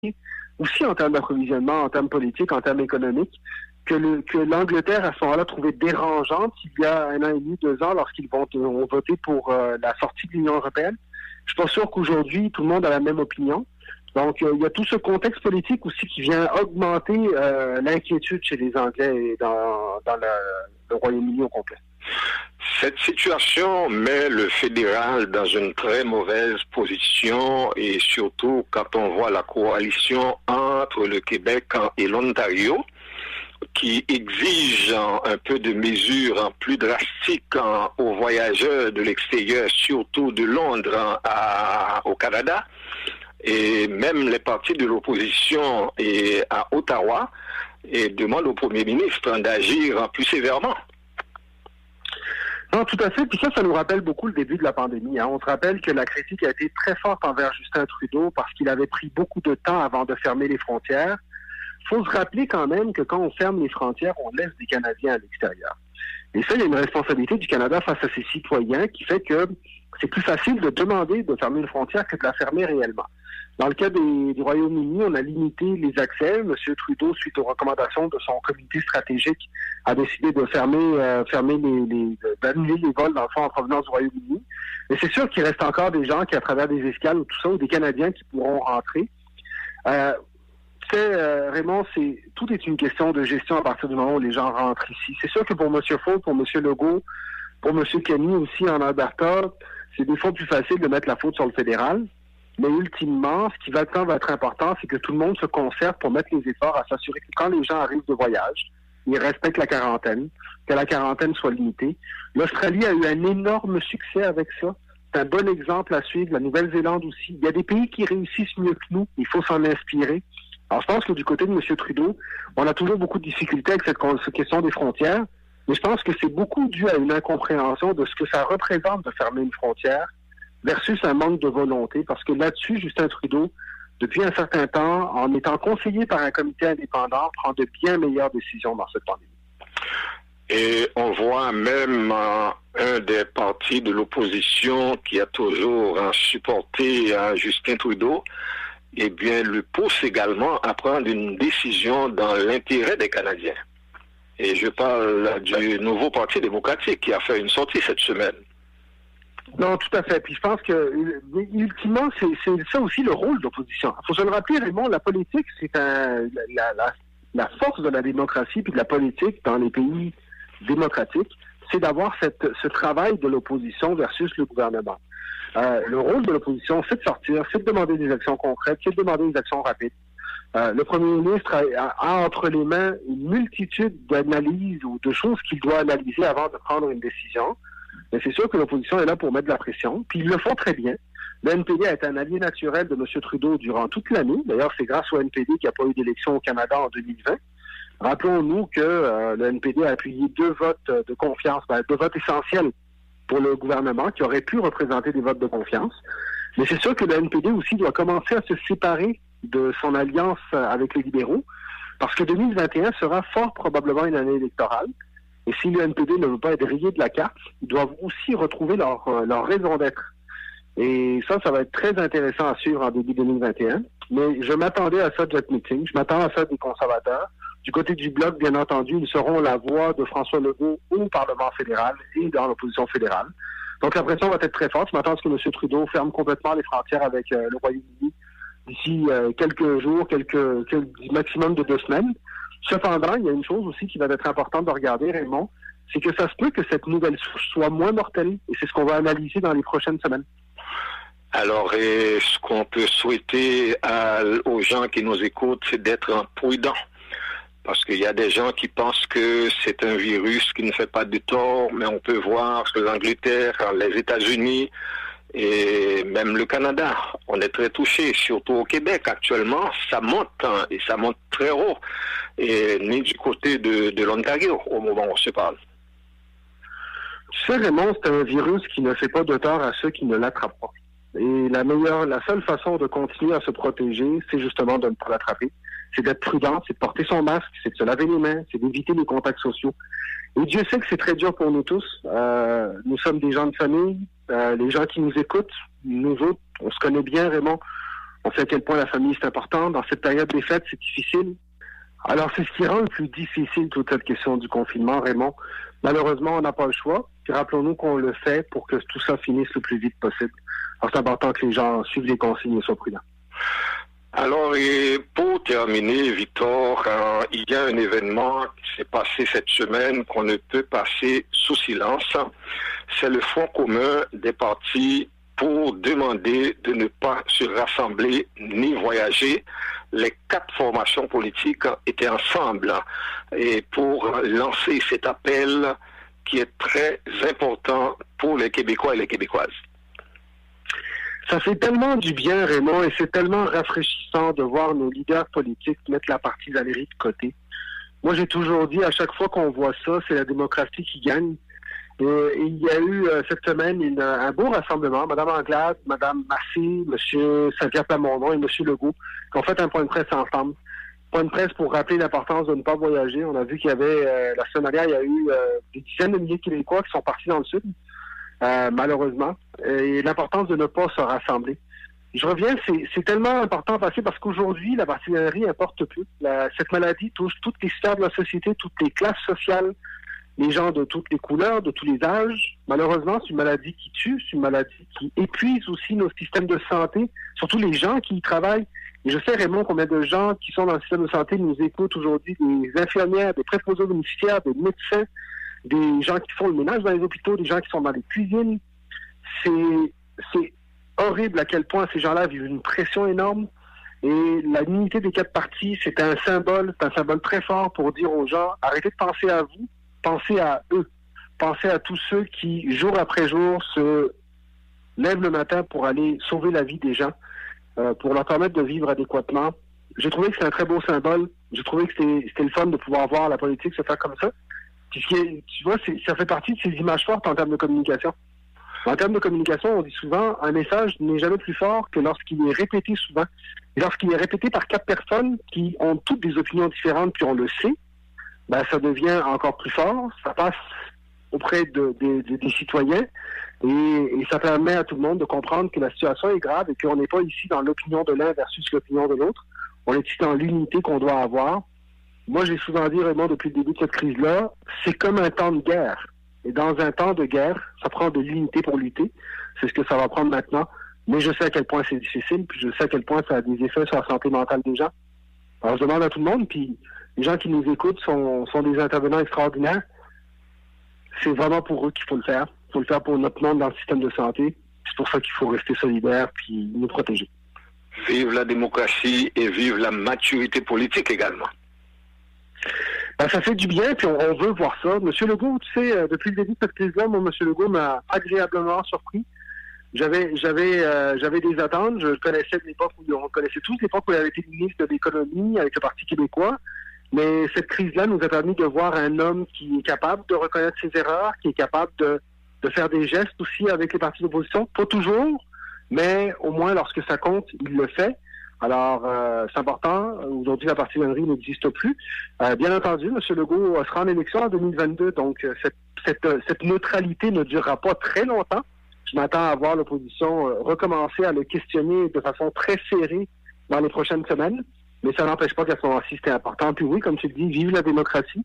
aussi en termes d'approvisionnement, en termes politiques, en termes économiques, que l'Angleterre, à ce moment-là, trouvait dérangeante il y a 1 an et demi, 2 ans, lorsqu'ils ont voté pour la sortie de l'Union européenne. Je suis pas sûr qu'aujourd'hui, tout le monde a la même opinion. Donc, il y a tout ce contexte politique aussi qui vient augmenter l'inquiétude chez les Anglais et dans le Royaume-Uni au complet. Cette situation met le fédéral dans une très mauvaise position et surtout quand on voit la coalition entre le Québec et l'Ontario qui exige un peu de mesures plus drastiques aux voyageurs de l'extérieur, surtout de Londres au Canada. Et même les partis de l'opposition à Ottawa demandent au Premier ministre d'agir plus sévèrement. Non, tout à fait. Puis ça nous rappelle beaucoup le début de la pandémie. On se rappelle que la critique a été très forte envers Justin Trudeau parce qu'il avait pris beaucoup de temps avant de fermer les frontières. Il faut se rappeler quand même que quand on ferme les frontières, on laisse des Canadiens à l'extérieur. Et ça, il y a une responsabilité du Canada face à ses citoyens qui fait que c'est plus facile de demander de fermer une frontière que de la fermer réellement. Dans le cas du Royaume-Uni, on a limité les accès. M. Trudeau, suite aux recommandations de son comité stratégique, a décidé de d'annuler les vols dans le fond en provenance du Royaume-Uni. Mais c'est sûr qu'il reste encore des gens qui, à travers des escales ou tout ça, ou des Canadiens qui pourront rentrer. Raymond, tout est une question de gestion à partir du moment où les gens rentrent ici. C'est sûr que pour M. Ford, pour M. Legault, pour M. Kenny aussi en Alberta, c'est des fois plus facile de mettre la faute sur le fédéral. Mais ultimement, ce qui va être important, c'est que tout le monde se concerte pour mettre les efforts à s'assurer que quand les gens arrivent de voyage, ils respectent la quarantaine, que la quarantaine soit limitée. L'Australie a eu un énorme succès avec ça. C'est un bon exemple à suivre. La Nouvelle-Zélande aussi. Il y a des pays qui réussissent mieux que nous. Il faut s'en inspirer. Alors, je pense que du côté de M. Trudeau, on a toujours beaucoup de difficultés avec cette question des frontières. Mais je pense que c'est beaucoup dû à une incompréhension de ce que ça représente de fermer une frontière versus un manque de volonté, parce que là-dessus, Justin Trudeau, depuis un certain temps, en étant conseillé par un comité indépendant, prend de bien meilleures décisions dans cette pandémie. Et on voit même un des partis de l'opposition qui a toujours supporté Justin Trudeau, eh bien, le pousse également à prendre une décision dans l'intérêt des Canadiens. Et je parle du nouveau Parti démocratique qui a fait une sortie cette semaine. Non, tout à fait. Puis je pense que, ultimement, c'est ça aussi le rôle de l'opposition. Il faut se le rappeler, Raymond, la politique, c'est la force de la démocratie puis de la politique dans les pays démocratiques, c'est d'avoir ce travail de l'opposition versus le gouvernement. Le rôle de l'opposition, c'est de sortir, c'est de demander des actions concrètes, c'est de demander des actions rapides. Le premier ministre a entre les mains une multitude d'analyses ou de choses qu'il doit analyser avant de prendre une décision. Mais c'est sûr que l'opposition est là pour mettre de la pression, puis ils le font très bien. Le NPD a été un allié naturel de M. Trudeau durant toute l'année. D'ailleurs, c'est grâce au NPD qu'il n'y a pas eu d'élection au Canada en 2020. Rappelons-nous que le NPD a appuyé 2 votes de confiance, 2 votes essentiels pour le gouvernement qui auraient pu représenter des votes de confiance. Mais c'est sûr que le NPD aussi doit commencer à se séparer de son alliance avec les libéraux, parce que 2021 sera fort probablement une année électorale. Et si le NPD ne veut pas être rayé de la carte, ils doivent aussi retrouver leur raison d'être. Et ça va être très intéressant à suivre en début 2021. Mais je m'attendais à ça de cette meeting. Je m'attends à ça des conservateurs. Du côté du Bloc, bien entendu, ils seront la voix de François Legault au Parlement fédéral et dans l'opposition fédérale. Donc la pression va être très forte. Je m'attends à ce que M. Trudeau ferme complètement les frontières avec le Royaume-Uni d'ici quelques jours, maximum de 2 semaines. Cependant, il y a une chose aussi qui va être importante de regarder, Raymond, c'est que ça se peut que cette nouvelle souche soit moins mortelle, et c'est ce qu'on va analyser dans les prochaines semaines. Alors, ce qu'on peut souhaiter aux gens qui nous écoutent, c'est d'être prudents. Parce qu'il y a des gens qui pensent que c'est un virus qui ne fait pas de tort, mais on peut voir que l'Angleterre, les États-Unis et même le Canada, on est très touchés, surtout au Québec actuellement, ça monte, et ça monte très haut, et ni du côté de l'Ontario au moment où on se parle. Tu sais, Raymond, c'est un virus qui ne fait pas de tort à ceux qui ne l'attrapent pas. Et la seule façon de continuer à se protéger, c'est justement de ne pas l'attraper. C'est d'être prudent, c'est de porter son masque, c'est de se laver les mains, c'est d'éviter les contacts sociaux. Et Dieu sait que c'est très dur pour nous tous. Nous sommes des gens de famille. Les gens qui nous écoutent, nous autres, on se connaît bien, Raymond. On sait à quel point la famille c'est important. Dans cette période des fêtes, c'est difficile. Alors, c'est ce qui rend le plus difficile toute cette question du confinement, Raymond. Malheureusement, on n'a pas le choix. Puis rappelons-nous qu'on le fait pour que tout ça finisse le plus vite possible. Alors, c'est important que les gens suivent les consignes et soient prudents. Alors, et pour terminer, Victor, il y a un événement qui s'est passé cette semaine qu'on ne peut passer sous silence. C'est le Front commun des partis pour demander de ne pas se rassembler ni voyager. Les 4 formations politiques étaient ensemble et pour lancer cet appel qui est très important pour les Québécois et les Québécoises. Ça fait tellement du bien, Raymond, et c'est tellement rafraîchissant de voir nos leaders politiques mettre la partisanerie de côté. Moi, j'ai toujours dit, à chaque fois qu'on voit ça, c'est la démocratie qui gagne. Et il y a eu cette semaine un beau rassemblement. Madame Anglade, Madame Massé, Monsieur Xavier Plamondon et Monsieur Legault qui ont fait un point de presse ensemble. Point de presse pour rappeler l'importance de ne pas voyager. On a vu qu'il y avait, la semaine dernière, il y a eu des dizaines de milliers de Québécois qui sont partis dans le sud, malheureusement. Et l'importance de ne pas se rassembler. Je reviens, c'est tellement important parce qu'aujourd'hui, la partisanerie importe plus. Cette maladie touche toutes les sphères de la société, toutes les classes sociales, les gens de toutes les couleurs, de tous les âges. Malheureusement, c'est une maladie qui tue, c'est une maladie qui épuise aussi nos systèmes de santé, surtout les gens qui y travaillent. Et je sais, Raymond, combien de gens qui sont dans le système de santé nous écoutent aujourd'hui, des infirmières, des préposés bénéficiaires, des médecins, des gens qui font le ménage dans les hôpitaux, des gens qui sont dans les cuisines. C'est horrible à quel point ces gens-là vivent une pression énorme. Et l'unité des 4 partis, c'est un symbole très fort pour dire aux gens, arrêtez de penser à vous, pensez à eux. Pensez à tous ceux qui, jour après jour, se lèvent le matin pour aller sauver la vie des gens, pour leur permettre de vivre adéquatement. J'ai trouvé que c'était un très beau symbole. J'ai trouvé que c'était le fun de pouvoir voir la politique se faire comme ça. Puis, tu vois, ça fait partie de ces images fortes en termes de communication. En termes de communication, on dit souvent, un message n'est jamais plus fort que lorsqu'il est répété souvent. Et lorsqu'il est répété par 4 personnes qui ont toutes des opinions différentes, puis on le sait, ben, ça devient encore plus fort, ça passe auprès des citoyens et ça permet à tout le monde de comprendre que la situation est grave et qu'on n'est pas ici dans l'opinion de l'un versus l'opinion de l'autre. On est ici dans l'unité qu'on doit avoir. Moi, j'ai souvent dit, Raymond, depuis le début de cette crise-là, c'est comme un temps de guerre. Et dans un temps de guerre, ça prend de l'unité pour lutter. C'est ce que ça va prendre maintenant. Mais je sais à quel point c'est difficile, puis je sais à quel point ça a des effets sur la santé mentale des gens. Alors, je demande à tout le monde, puis les gens qui nous écoutent sont des intervenants extraordinaires. C'est vraiment pour eux qu'il faut le faire. Il faut le faire pour notre monde dans le système de santé. C'est pour ça qu'il faut rester solidaire puis nous protéger. Vive la démocratie et vive la maturité politique également. Ben, ça fait du bien, puis on veut voir ça. Monsieur Legault, tu sais, depuis le début de cette crise-là, moi, Monsieur Legault m'a agréablement surpris. J'avais des attentes. Je connaissais l'époque où on connaissait tous l'époque où il avait été ministre de l'économie avec le Parti québécois. Mais cette crise-là nous a permis de voir un homme qui est capable de reconnaître ses erreurs, qui est capable de faire des gestes aussi avec les partis d'opposition. Pas toujours, mais au moins lorsque ça compte, il le fait. Alors, c'est important. Aujourd'hui, la partisanerie n'existe plus. Bien entendu, M. Legault sera en élection en 2022, donc cette neutralité ne durera pas très longtemps. Je m'attends à voir l'opposition recommencer à le questionner de façon très serrée dans les prochaines semaines. Mais ça n'empêche pas qu'à ce moment-ci, c'était important. Puis oui, comme tu le dis, vive la démocratie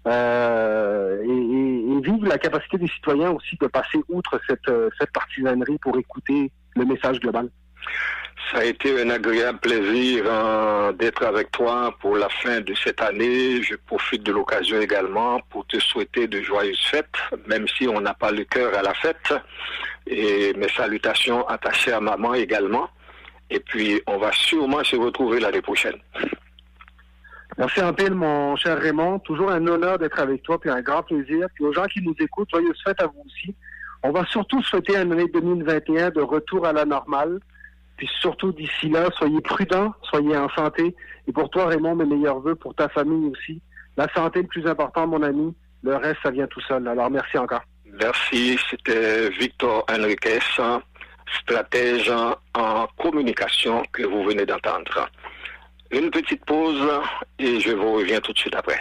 et vive la capacité des citoyens aussi de passer outre cette partisanerie pour écouter le message global. Ça a été un agréable plaisir d'être avec toi pour la fin de cette année. Je profite de l'occasion également pour te souhaiter de joyeuses fêtes, même si on n'a pas le cœur à la fête. Et mes salutations attachées à maman également. Et puis, on va sûrement se retrouver l'année prochaine. Merci en pile, mon cher Raymond. Toujours un honneur d'être avec toi, puis un grand plaisir. Puis aux gens qui nous écoutent, joyeuses fêtes à vous aussi. On va surtout souhaiter une année 2021 de retour à la normale. Puis surtout, d'ici là, soyez prudents, soyez en santé. Et pour toi, Raymond, mes meilleurs vœux pour ta famille aussi. La santé est le plus important, mon ami. Le reste, ça vient tout seul. Alors, merci encore. Merci. C'était Victor Henriquez, stratège en communication que vous venez d'entendre. Une petite pause et je vous reviens tout de suite après.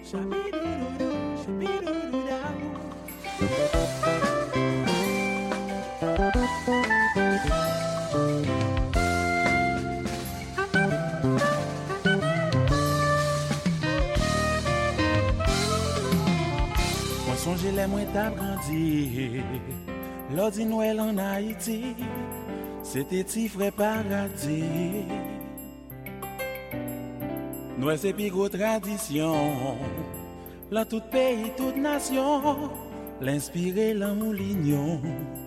Songe les moins t'as grandi, lors du Noël en Haïti, c'était ti frais paradis. Noël c'est plus gros tradition, dans tout pays, toute nation, l'inspirer l'amour l'union.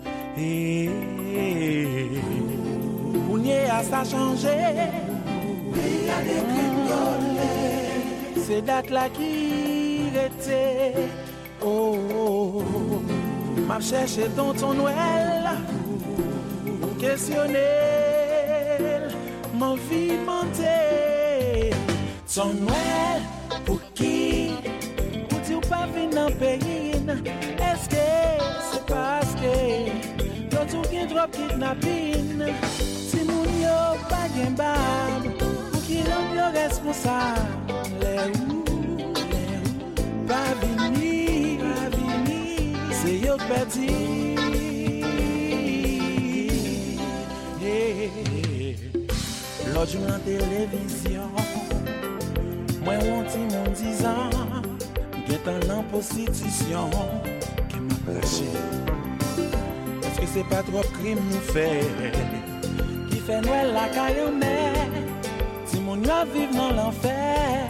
On y est à ça changer, il y a des crimes, c'est date là qui était. Oh, m'a cherché dans ton Noël, questionner, m'en vie monter. Ton Noël, pour qui? Pour dire pas venir dans le pays. Est-ce que c'est parce que y'a tout qui drop kidnapping? Si moun yo pas gen bab, pour qui l'on yo responsable? Les pas venir, c'est yo petit. L'autre jour en télévision, moi on dit mon 10 ans, j'étais en prostitution, qui m'a lâché. Est-ce que c'est pas trop crime nous fait, qui fait Noël la caillonnette, si mon yo vive dans l'enfer?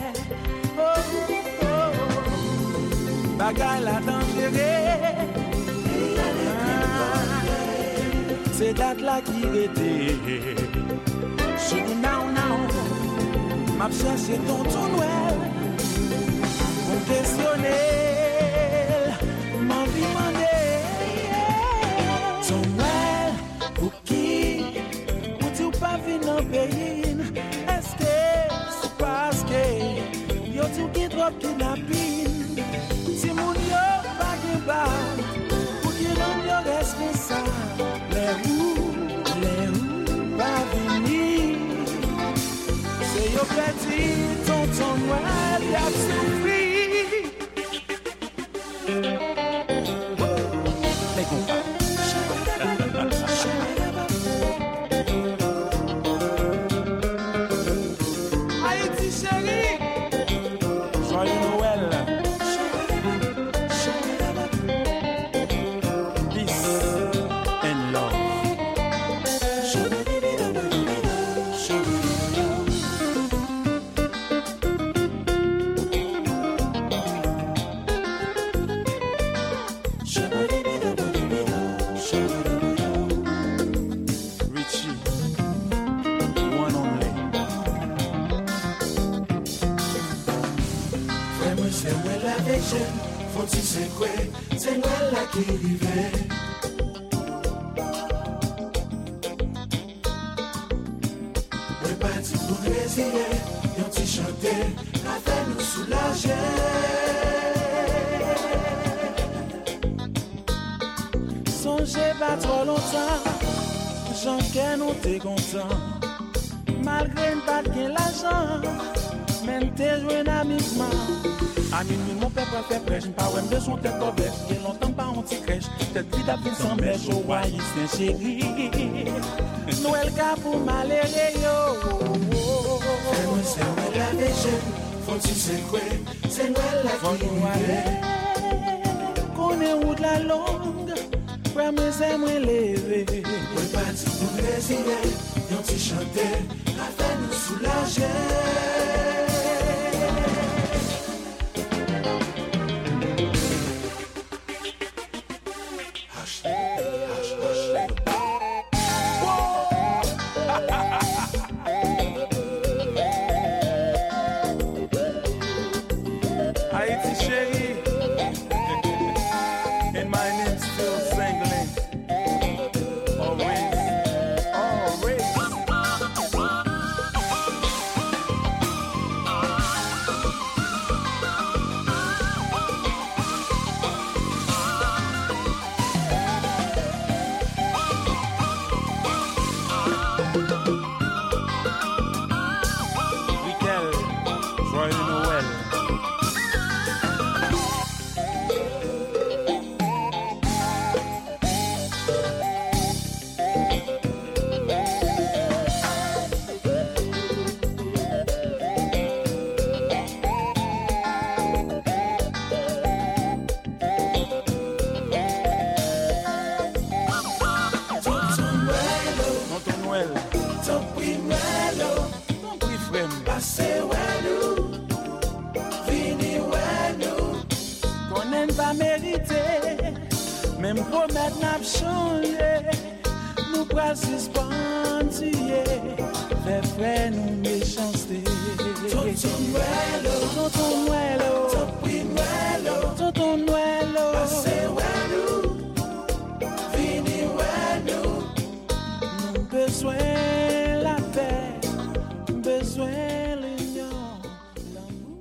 Bagay la dangereux, c'est date là qui était. Je dis now, m'a cherché ton Noël, mon questionner, m'en demander. Ton Noël, pour qui? Pour dire pas venir dans le pays. Est-ce que c'est parce que y'a tout qui drop kidnapping? Si mon yo pas de bal, pour qu'il en yo responsable, les roues, pas venir. C'est yo petit, ton Noël, y'a souffri. Les compas. Haïti chérie, joyeux Noël. Faut-il c'est quoi? C'est Noël là qui vivait. Oui, parti pour résilier, y'ont t'y chanté, afin nous soulager. Songez pas trop longtemps, j'en qu'un nous t'es content. Malgré pas de l'argent, même t'es joué d'amicement. A minuit, mon père fait prêche, pas ouais, de son tête d'obèche. Il y a longtemps pas on t'y crèche, tête vide à plus sans bêche, au roi, il s'est chéri. Noël ka pour malheureux, yo. Fais-moi c'est Noël la déchette, faut-il c'est quoi? C'est Noël la qui vivait. Qu'on est où de la longue, ouais, mais c'est moins levé. Oui, parti pour résilier, y'ont t'y chanté, afin nous soulager. Haïti chérie, and my name's still singling. Always, always. Joyeux Noël. pas mérité. Même promettre n'a changé. Nous pas suspendre. Fais frère nous méchanceté. Tonton Noëlo, Tonton Noëlo, passez Noëlo, vini Noëlo. Nous besoin la paix, besoin l'union, l'amour.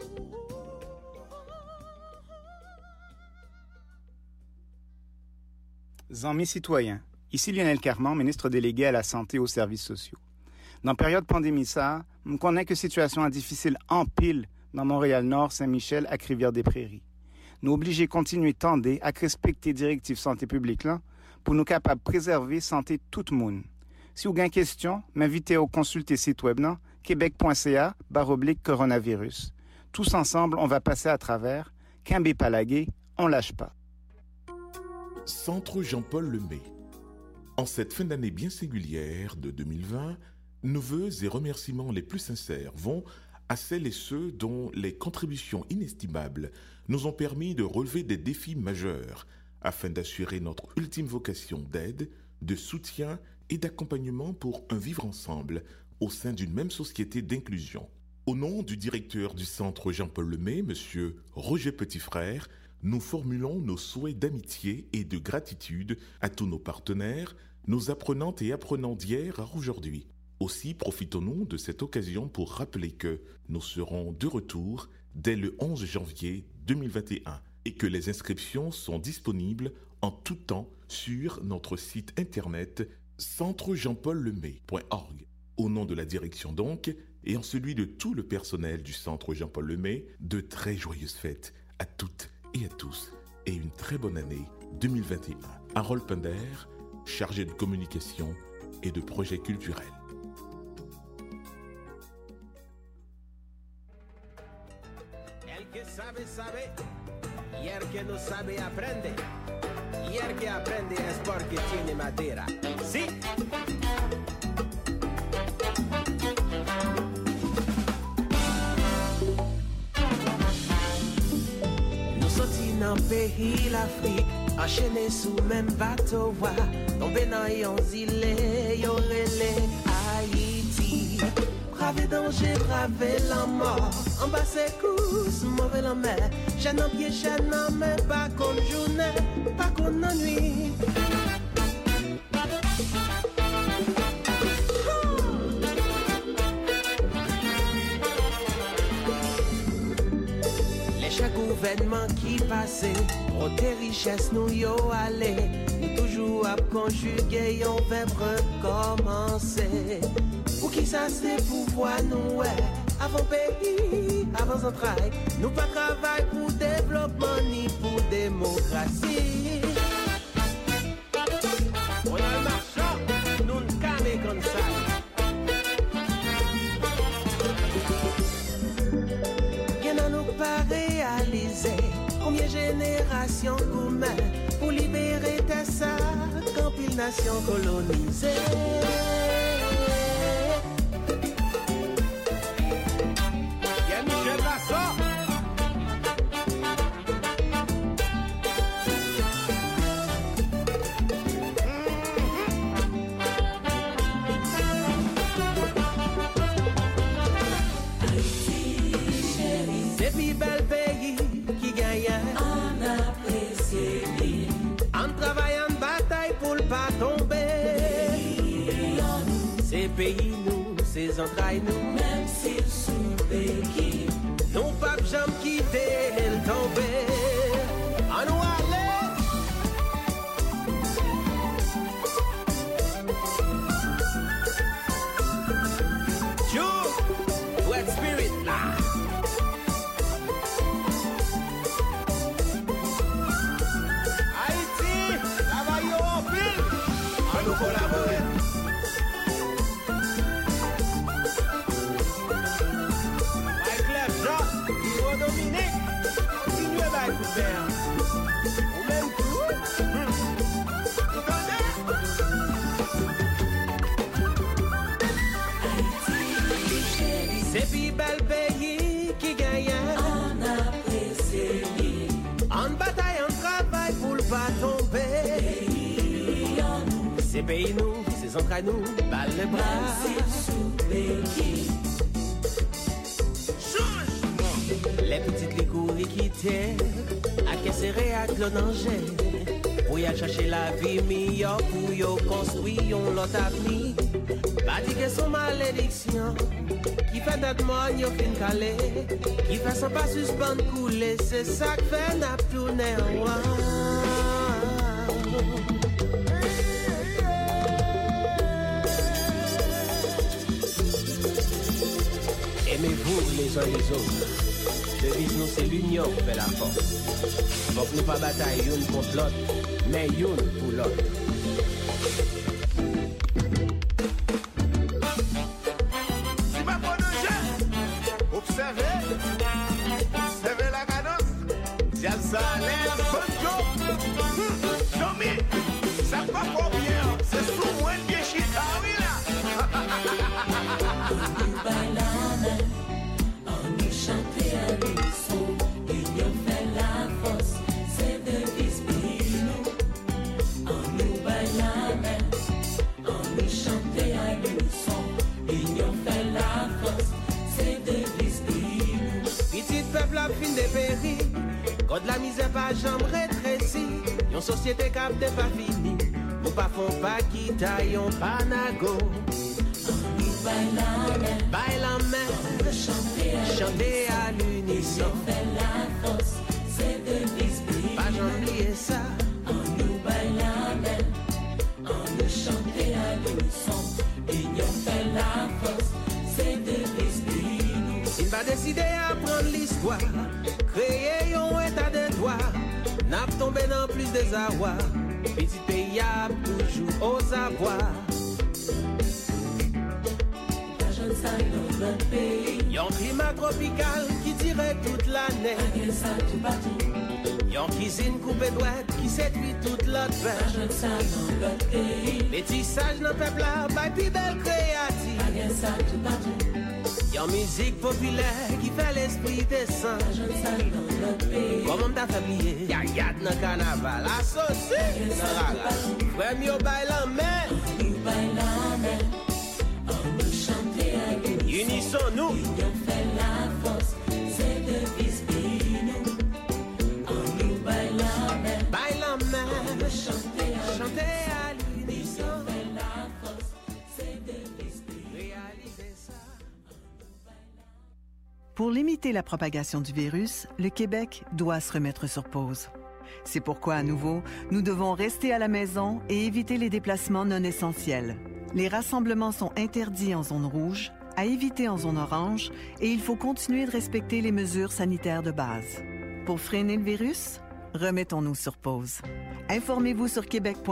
Amis citoyens, ici Lionel Carman, ministre délégué à la santé et aux services sociaux. Dans la période pandémie, je connais que la situation est difficile en pile dans Montréal-Nord, Saint-Michel et Rivière-des-Prairies. Nous obligés de continuer à tendre à respecter les directives santé publique là, pour nous capables de préserver la santé de tout le monde. Si vous avez une question, m'invitez à consulter le site web québec.ca/coronavirus. Tous ensemble, on va passer à travers. Kambé Palagué, on lâche pas. Centre Jean-Paul Lemay. En cette fin d'année bien singulière de 2020, nos vœux et remerciements les plus sincères vont à celles et ceux dont les contributions inestimables nous ont permis de relever des défis majeurs afin d'assurer notre ultime vocation d'aide, de soutien et d'accompagnement pour un vivre ensemble au sein d'une même société d'inclusion. Au nom du directeur du Centre Jean-Paul Lemay, M. Roger Petitfrère, nous formulons nos souhaits d'amitié et de gratitude à tous nos partenaires, nos apprenantes et apprenants d'hier à aujourd'hui. Aussi, profitons-nous de cette occasion pour rappeler que nous serons de retour dès le 11 janvier 2021 et que les inscriptions sont disponibles en tout temps sur notre site internet centrejeanpaullemay.org. Au nom de la direction donc, et en celui de tout le personnel du Centre Jean-Paul Lemay, de très joyeuses fêtes à toutes et à tous et une très bonne année 2021. Harold Pender, chargé de communication et de projets culturels. Sabe, y el que no sabe aprende, y el que aprende es porque tiene madera. ¿Sí? Nous sortis dans le pays l'Afrique, enchaînés sous même bateau, tombés dans yon île, yon relais Haïti. Braver danger, braver la mort. En bas c'est course, mauvais la mer. Chaîne en pied, chaîne en main. Pas comme journée, pas comme nuit. Les chaque gouvernement qui passait, pour tes richesses nous yo allé. Nous toujours à conjuguer, on verbe recommencer. Pour qui ça c'est pouvoir nous avant pays, avant entrailles. Nous pas travail pour développement ni pour démocratie. On a le marchand, nous ne camé comme ça. Qu'est-ce que nous pas réaliser? Combien de générations gourmets pour libérer tes sacs quand pile nation colonisée? Pays nous, ces entrailles nous, même s'ils sont pays, nous pas jamais quitter le tomber. À nous aller. Joe, wet spirit là. Haïti, travaillons en pile. À nous collaborer. C'est puis bel pays qui gagne. On apprécie. On bat pays nous, c'est entre nous, balle le bras. Les petites licours quittées, à caisser à clonanger. Pour y aller chercher la vie meilleure, pour y construire l'autre avenir. Pas dire que son malédiction, qui fait notre monde yo fin calé, qui fait son pas suspendre couler, c'est ça que fait n'a tourner en roi. Aimez-vous les uns les autres. Devise nous c'est l'union fait la force. Faut que nous pas bataille une contre l'autre, mais une pour l'autre. Si ma bonne jeu, observez la cadence. Tiens ça, les bonnes Jomi, ça pas pour bien, c'est sous moins bien chita, oui là. Chanter à l'unisson, l'union fait la force, c'est devise pour nous. En nous baille la main, en nous chanter à l'unisson, l'union fait la force, c'est devise pour nous. Petit peuple a fin de péri, quand la misère pas jamais rétréci, yon société cap de pas fini, ou pas font pas qui taille, yon pas nago. En nous baille la main, baille la main. Chanter à l'unisson, fait la force, c'est devise pour pas j'oublier ça. En nous baille la main, en nous chanter à l'unisson, l'union fait la force, c'est devise pour nous. S'il va décider à prendre l'histoire, créer un état de droit, n'a pas tombé dans plus de désarroi, petit pays a toujours au savoir. Dans notre pays, yon climat tropical qui dirait toute l'année. ça tout partout. Yon cuisine coupée droite qui séduit toute l'autre paix. Ça dans notre pays, Métissage dans le peuple là, by plus belle créative. ça tout partout. Yon musique populaire qui fait l'esprit descend. Ça dans notre pays, Comment t'as familier? Y'a dans le carnaval, associé. Frère mieux baille la main. nous baille la main, en nous chanter à l'unisson. Unissons-nous. L'union fait la force, c'est devise pour nous. En nous baille la main, Baille la main. chanter à l'unisson. fait la force, c'est devise pour nous. Réaliser ça. Pour limiter la propagation du virus, le Québec doit se remettre sur pause. C'est pourquoi, à nouveau, nous devons rester à la maison et éviter les déplacements non essentiels. Les rassemblements sont interdits en zone rouge, à éviter en zone orange, et il faut continuer de respecter les mesures sanitaires de base. Pour freiner le virus, remettons-nous sur pause. Informez-vous sur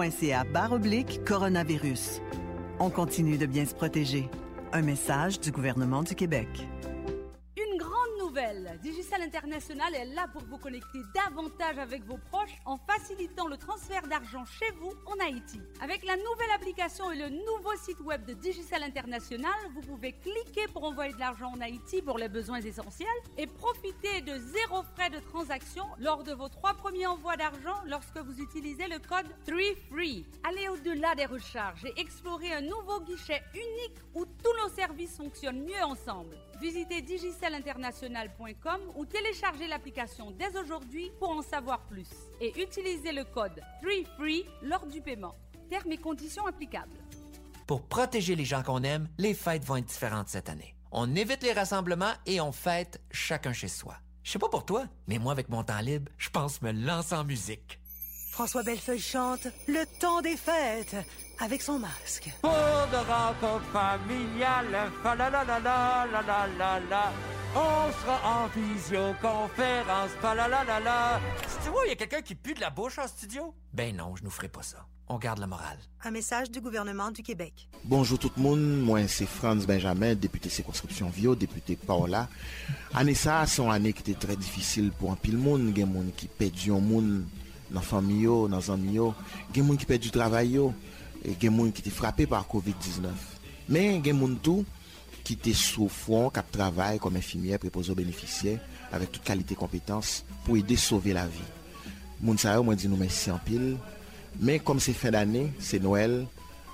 québec.ca/coronavirus. On continue de bien se protéger. Un message du gouvernement du Québec. Une grande nouvelle, Digicel International est là pour vous connecter davantage avec vos proches en facilitant le transfert d'argent chez vous en Haïti. Avec la nouvelle application et le nouveau site web de Digicel International, vous pouvez cliquer pour envoyer de l'argent en Haïti pour les besoins essentiels et profiter de 0 frais de transaction lors de vos 3 premiers envois d'argent lorsque vous utilisez le code 3FREE. Allez au-delà des recharges et explorez un nouveau guichet unique où tous nos services fonctionnent mieux ensemble. Visitez digicelinternational.com ou téléchargez l'application dès aujourd'hui pour en savoir plus. Et utilisez le code 3FREE lors du paiement. Termes et conditions applicables. Pour protéger les gens qu'on aime, les fêtes vont être différentes cette année. On évite les rassemblements et on fête chacun chez soi. Je sais pas pour toi, mais moi, avec mon temps libre, je pense me lancer en musique. François Bellefeuille chante « Le temps des fêtes » avec son masque. Pour de rencontres familiales, fa la la la la la la la la. On sera en visioconférence, fa la la la la. Tu vois, il y a quelqu'un qui pue de la bouche en studio? Ben non, je nous ferai pas ça. On garde la morale. Un message du gouvernement du Québec. Bonjour tout le monde, moi c'est Franz Benjamin, député circonscription Vio, député Paola. Année ça, c'est une année qui était très difficile pour un pile monde. Il y a des gens qui perdent du monde dans la famille, dans les amis. Il y a des gens qui perdent du travail. Et il y a des gens qui étaient frappés par Covid-19. Mais il y a des gens tout qui étaient sous front, qui travaillent comme infirmière, préposés aux bénéficiaires, avec toute qualité et compétence pour aider à sauver la vie. Les gens, moi, dit nous merci en pile. Mais comme c'est fin d'année, c'est Noël,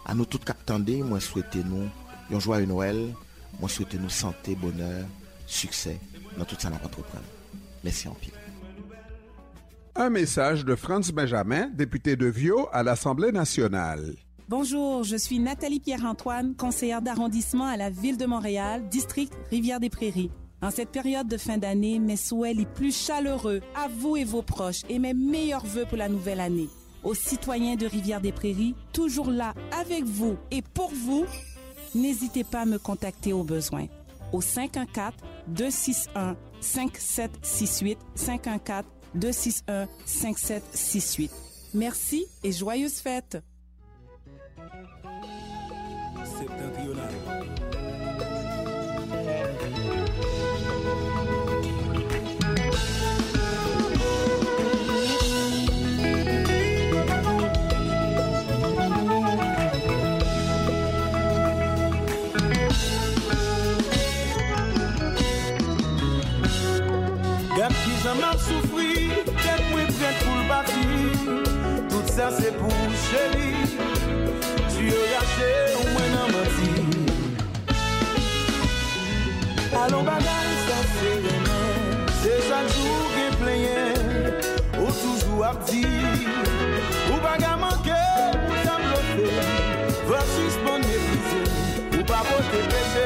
À nous tous qui attendez, moi souhaite nous un joyeux Noël, moi souhaite nous santé, bonheur, succès dans tout ça n'a pas trop prendre. Merci en pile. Un message de Franz Benjamin, député de Viau à l'Assemblée nationale. Bonjour, je suis Nathalie Pierre-Antoine, conseillère d'arrondissement à la Ville de Montréal, district Rivière-des-Prairies. En cette période de fin d'année, mes souhaits les plus chaleureux à vous et vos proches et mes meilleurs vœux pour la nouvelle année. Aux citoyens de Rivière-des-Prairies, toujours là avec vous et pour vous, n'hésitez pas à me contacter au besoin. Au 514-261-5768, 514-261-5768. Merci et joyeuses fêtes! Septentrional. Gap qui jamais souffri, tête moi prête pour le bâtir. Tout ça c'est pour chérie. Tu as lâché au moins dans menti. Allons bagaille ça c'est rien. C'est chaque jour qui est plein. Ou toujours à dire. Ou bagarre manquer, ou ça bloqué. Va suspendre méprisé. Ou pas porter péché.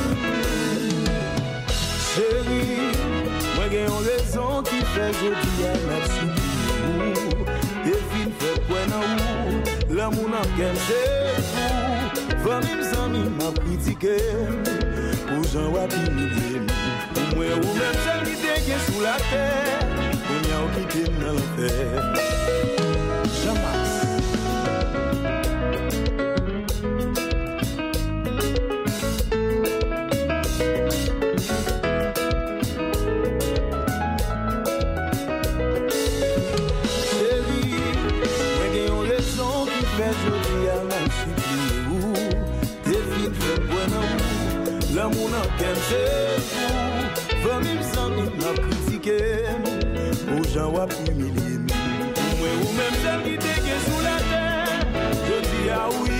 Chérie, moi j'ai une raison qui fait jodi à merci pour et fin fait quoi dans l'amour n'a qu'un c'est pour venir s'ami m'a critiqué pour Jean wa humilié moi ou même celle qui dégué sous la terre on y a quitté dans l'enfer Jean-Max. L'amour n'a qu'un c'est pour venir sans m'a critiqué pour Jean wa humilié moi ou même celle qui dégué sous la terre je dis ah oui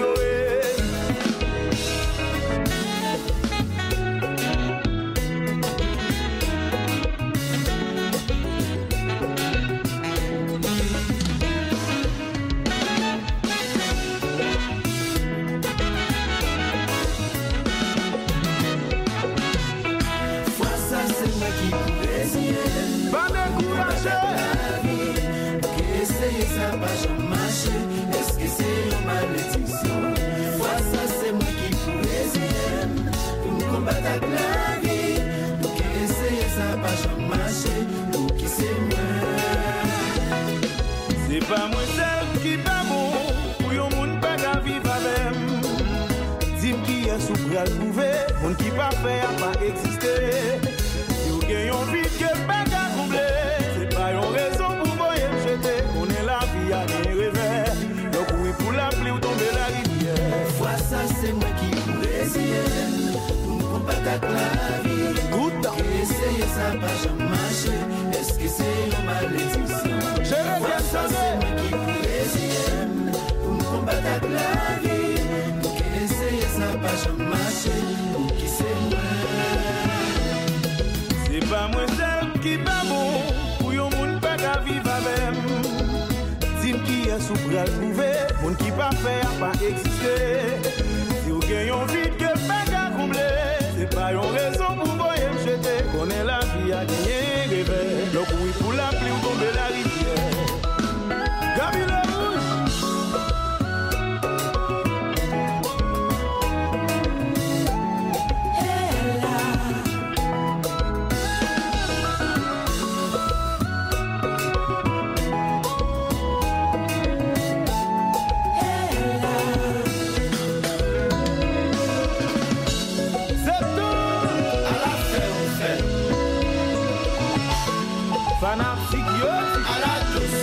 Est-ce que c'est une malédiction? Fois ça c'est moi qui pourrais pour me combattre avec la vie. Pour qui essayer ça pas jamais marcher. Pour qui c'est moi? C'est pas moi seul qui pas bon. Pour yon moun pas qu'à vivre avec. Dis-moi qui est souffre à trouver. Moun qui pas fait à pas exister. Si vous gagnez une vie que pas qu'à combler. C'est pas une raison pour voyer me jeter. On est la vie à des revers. Donc oui pour la pluie ou tomber la rivière. Fois ça c'est moi qui pourrais pour me combattre avec la vie. Tout temps. Essayer ça pas jamais marcher. Est-ce que c'est une malédiction? Fois ça c'est moi qui pourrais pour me combattre avec la vie. Pour essayer ça pas jamais marcher. Pour qui c'est moi? C'est pas moi seul qui pas bon. Pour yon moun pas qu'à vivre avec. Dis-moi qui est souffre à trouver. Moun qui pas fait à pas exister. Si vous gagnez une vie que pas qu'à combler. C'est pas une raison pour voyer me jeter. On est la vie à gagner rêver. Donc oui pour la pluie ou tomber la rivière. Gabi la rouge. Fanatique yo à la douce.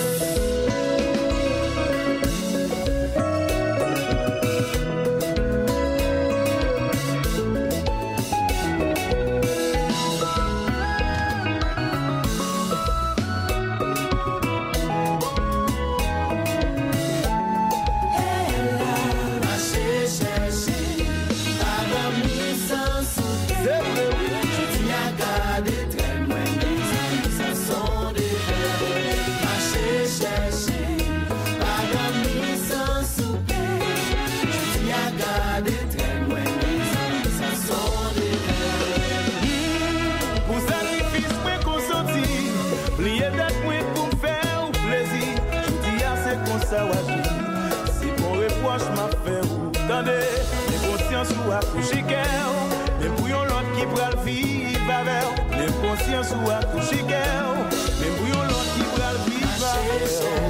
fait ou tendez, les consciences ou à coucher cœur, mais bouillon l'autre qui pral vivre avec, les consciences ou à coucher cœur, mais bouillon l'autre qui pral vivre avec.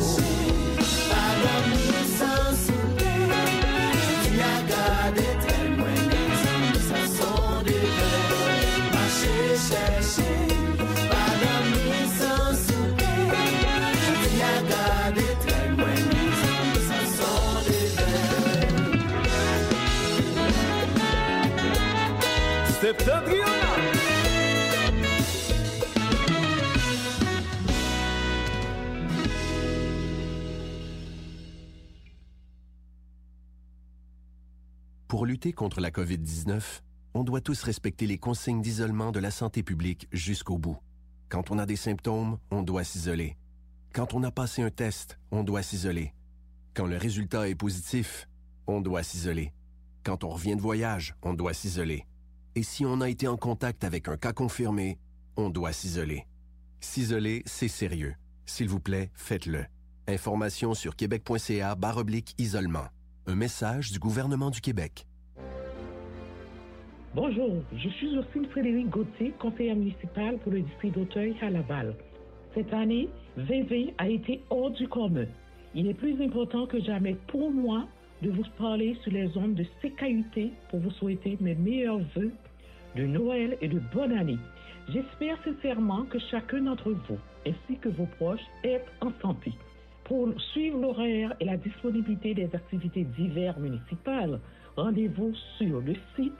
Pour lutter contre la COVID-19, on doit tous respecter les consignes d'isolement de la santé publique jusqu'au bout. Quand on a des symptômes, on doit s'isoler. Quand on a passé un test, on doit s'isoler. Quand le résultat est positif, on doit s'isoler. Quand on revient de voyage, on doit s'isoler. Et si on a été en contact avec un cas confirmé, on doit s'isoler. S'isoler, c'est sérieux. S'il vous plaît, faites-le. Information sur québec.ca/isolement. Un message du gouvernement du Québec. Bonjour, je suis Jocelyne Frédéric Gauthier, conseillère municipale pour le district d'Auteuil à Laval. Cette année, 2020 a été hors du commun. Il est plus important que jamais pour moi de vous parler sur les ondes de CKUT pour vous souhaiter mes meilleurs vœux de Noël et de bonne année. J'espère sincèrement que chacun d'entre vous, ainsi que vos proches, est en santé. Pour suivre l'horaire et la disponibilité des activités d'hiver municipales, rendez-vous sur le site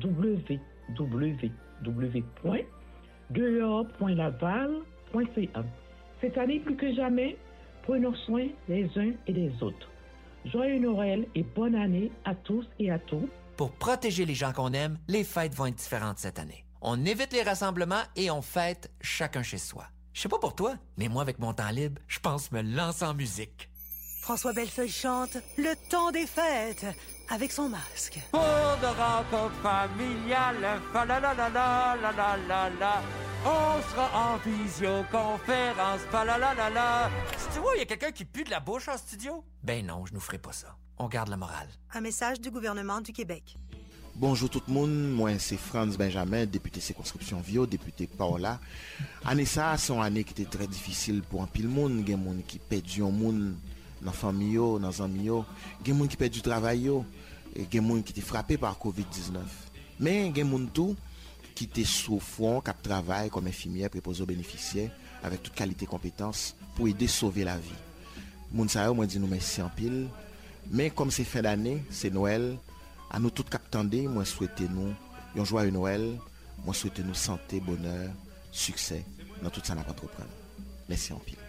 www.dehors.laval.ca. Cette année, plus que jamais, prenons soin les uns et des autres. Joyeux Noël et bonne année à tous et à toutes. Pour protéger les gens qu'on aime, les fêtes vont être différentes cette année. On évite les rassemblements et on fête chacun chez soi. Je sais pas pour toi, mais moi, avec mon temps libre, je pense me lancer en musique. François Bellefeuille chante Le temps des fêtes avec son masque. Pour de rencontres familiales, fa la la la la la la la la. On sera en visioconférence, fa la la la la. Si tu vois, il y a quelqu'un qui pue de la bouche en studio? Ben non, je nous ferai pas ça. On garde la morale. Un message du gouvernement du Québec. Bonjour tout le monde, moi c'est Franz Benjamin, député circonscription Vio, député Paola. Année ça, c'est une année qui était très difficile pour un pile monde, il y a des gens qui perdent du monde dans la famille, dans les amis, il y a des gens qui perdent du travail, et il y a des gens qui étaient frappés par Covid-19. Mais il y a des gens tout qui étaient sous front, qui travaillent comme infirmière, préposés aux bénéficiaires, avec toute qualité et compétence pour aider à sauver la vie. Moun sa yo, moi dis nous merci en pile. Mais comme c'est fin d'année, c'est Noël, à nous tous qui attendez, moi souhaitez nous un joyeux Noël, moi souhaitez nous santé, bonheur, succès dans tout ça n'a pas trop prendre. Merci en pile.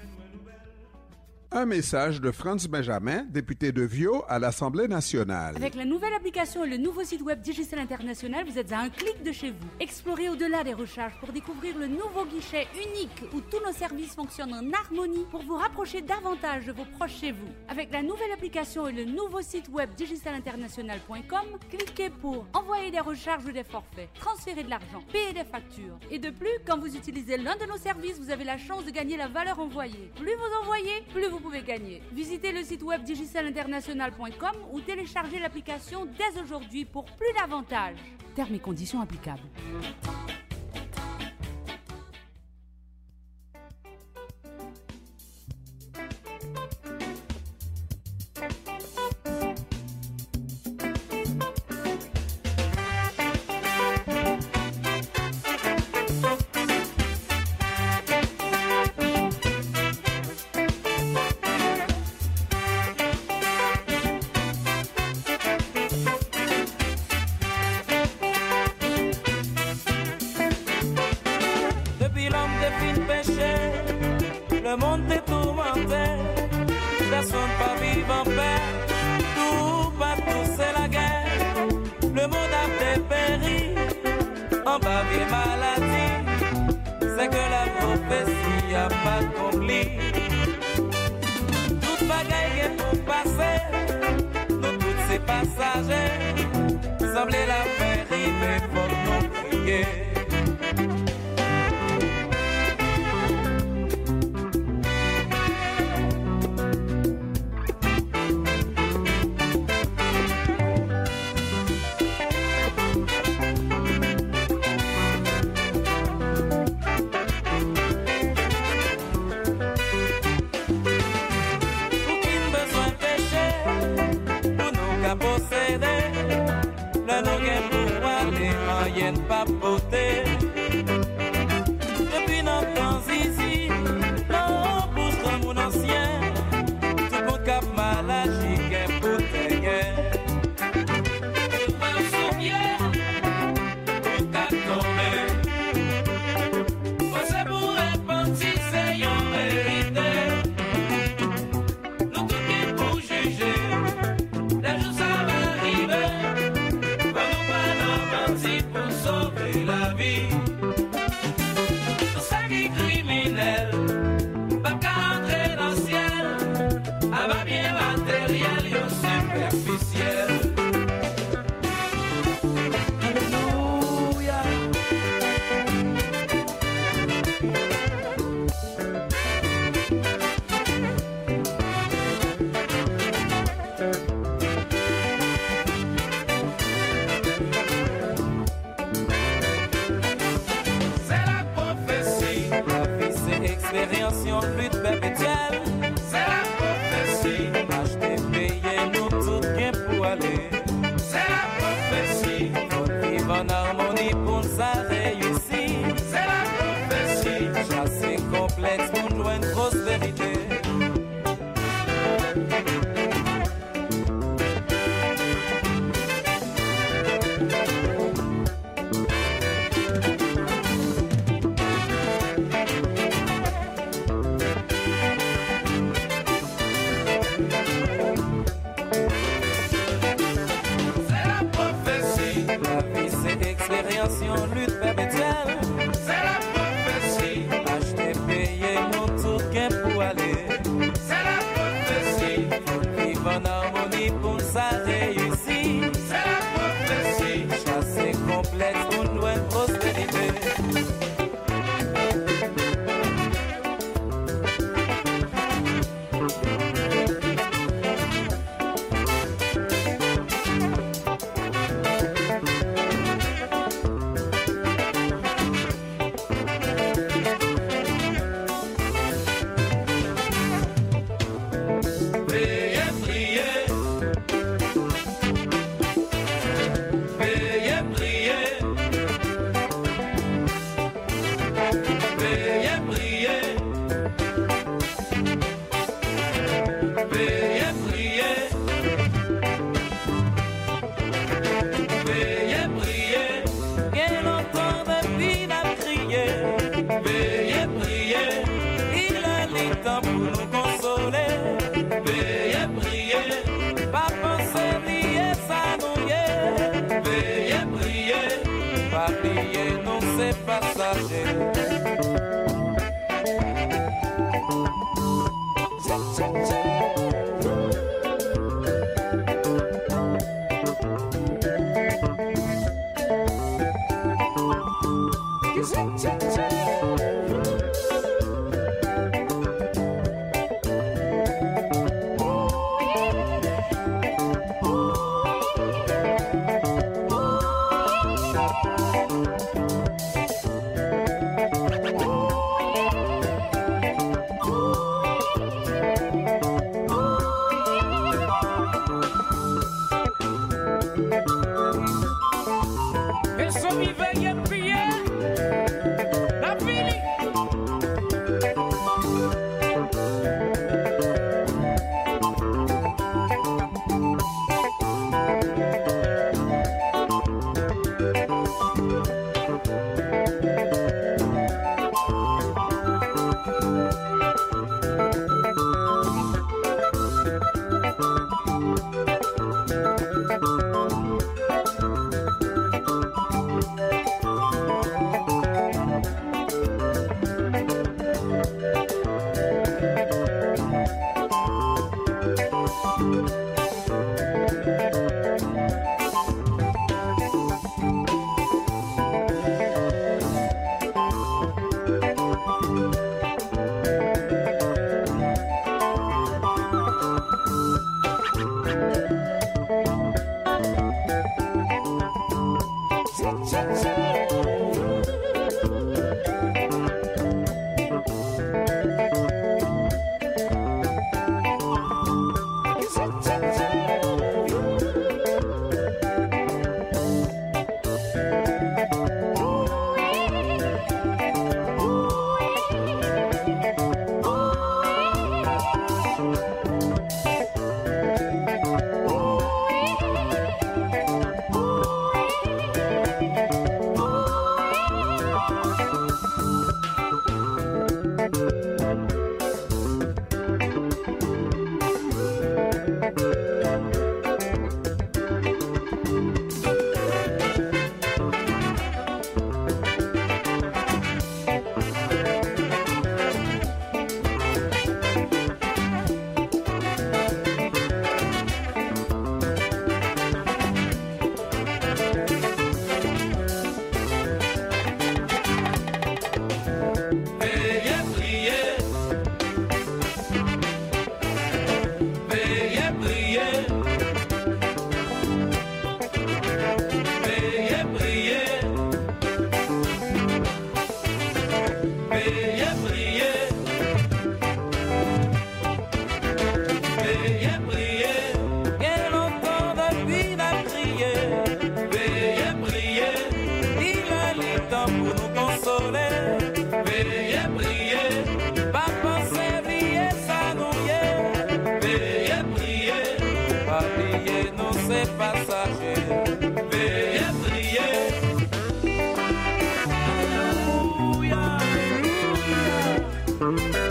Un message de Franz Benjamin, député de Vio à l'Assemblée nationale. Avec la nouvelle application et le nouveau site web Digicel International, vous êtes à un clic de chez vous. Explorez au-delà des recharges pour découvrir le nouveau guichet unique où tous nos services fonctionnent en harmonie pour vous rapprocher davantage de vos proches chez vous. Avec la nouvelle application et le nouveau site web digicelinternational.com, cliquez pour envoyer des recharges ou des forfaits, transférer de l'argent, payer des factures. Et de plus, quand vous utilisez l'un de nos services, vous avez la chance de gagner la valeur envoyée. Plus vous envoyez, plus vous pouvez gagner. Visitez le site web digicelinternational.com ou téléchargez l'application dès aujourd'hui pour plus d'avantages. Termes et conditions applicables. Le monde est tourmenté, personne pas vivre en paix. Tout partout c'est la guerre. Le monde a dépéri en bas des maladies. C'est que la prophétie a pas accompli. Toute bagaille est pour passer. Nous tous ces passagers. Semblez la faire arriver, faut nous prier. expérience, une lutte perpétuelle. C'est la prophétie. Acheter, payer, nous tout bien pour aller. C'est la prophétie. Faut vivre en harmonie pour ça réussir. C'est la prophétie. Chasser complexe pour nous joindre prospérité. Lutte perpétuelle, c'est la prophétie. Acheter, payer, nous tout gain pour aller. C'est la prophétie. Faut vivre en harmonie pour ça réussir. C'est la prophétie. Chasser complexe pour nous une prospérité.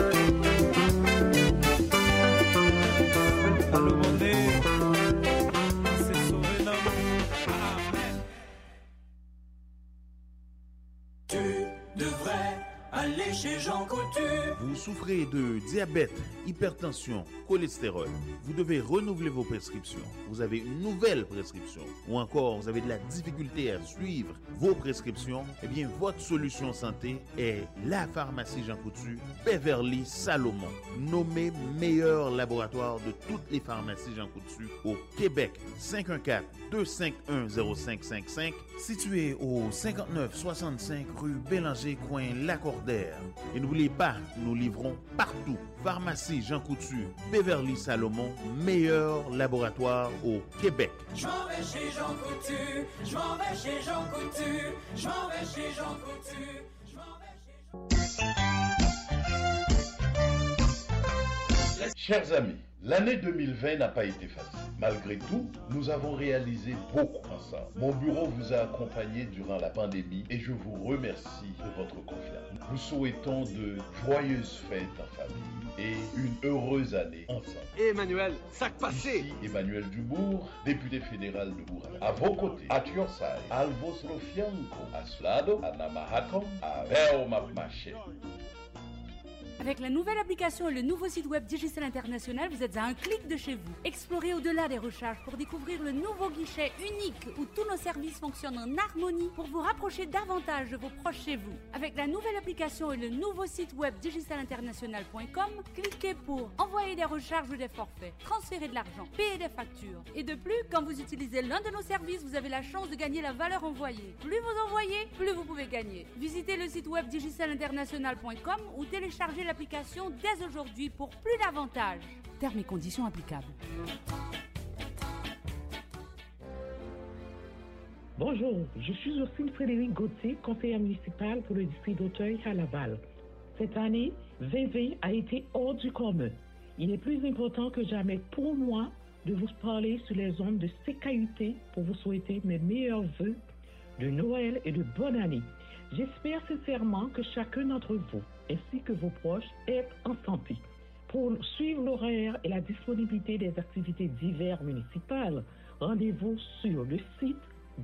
Vous souffrez de diabète, hypertension, cholestérol. Vous devez renouveler vos prescriptions. Vous avez une nouvelle prescription. Ou encore, vous avez de la difficulté à suivre vos prescriptions. Eh bien, votre solution santé est la pharmacie Jean Coutu, Beverly Salomon. Nommé meilleur laboratoire de toutes les pharmacies Jean Coutu au Québec. 514-251-0555. Situé au 5965 rue Bélanger, coin Lacordaire. Et n'oubliez pas, nous livrons partout. Pharmacie Jean Coutu, Beverly Salomon, meilleur laboratoire au Québec. Je m'en vais chez Jean Coutu, je m'en vais chez Jean Coutu, je m'en vais chez Jean Coutu, je m'en vais chez Jean Coutu. Chers amis, l'année 2020 n'a pas été facile. Malgré tout, nous avons réalisé beaucoup ensemble. Mon bureau vous a accompagné durant la pandémie et je vous remercie de votre confiance. Nous souhaitons de joyeuses fêtes en famille et une heureuse année ensemble. Emmanuel, sac passé! Ici Emmanuel Dubourg, député fédéral de Bourg-en-Bresse. À vos côtés, at your side, Alvos Lofianco, Aslado, Anamahakam, Aveo Mapmaché. Avec la nouvelle application et le nouveau site web Digicel International, vous êtes à un clic de chez vous. Explorez au-delà des recharges pour découvrir le nouveau guichet unique où tous nos services fonctionnent en harmonie pour vous rapprocher davantage de vos proches chez vous. Avec la nouvelle application et le nouveau site web digicelinternational.com, cliquez pour envoyer des recharges ou des forfaits, transférer de l'argent, payer des factures. Et de plus, quand vous utilisez l'un de nos services, vous avez la chance de gagner la valeur envoyée. Plus vous envoyez, plus vous pouvez gagner. Visitez le site web digicelinternational.com ou téléchargez l'application dès aujourd'hui pour plus d'avantages. Termes et conditions applicables. Bonjour, je suis Jocelyne Frédéric Gauthier, conseillère municipale pour le district d'Auteuil à Laval. Cette année, 2020 a été hors du commun. Il est plus important que jamais pour moi de vous parler sur les ondes de CKUT pour vous souhaiter mes meilleurs vœux de Noël et de bonne année. J'espère sincèrement que chacun d'entre vous, ainsi que vos proches, est en santé. Pour suivre l'horaire et la disponibilité des activités diverses municipales, rendez-vous sur le site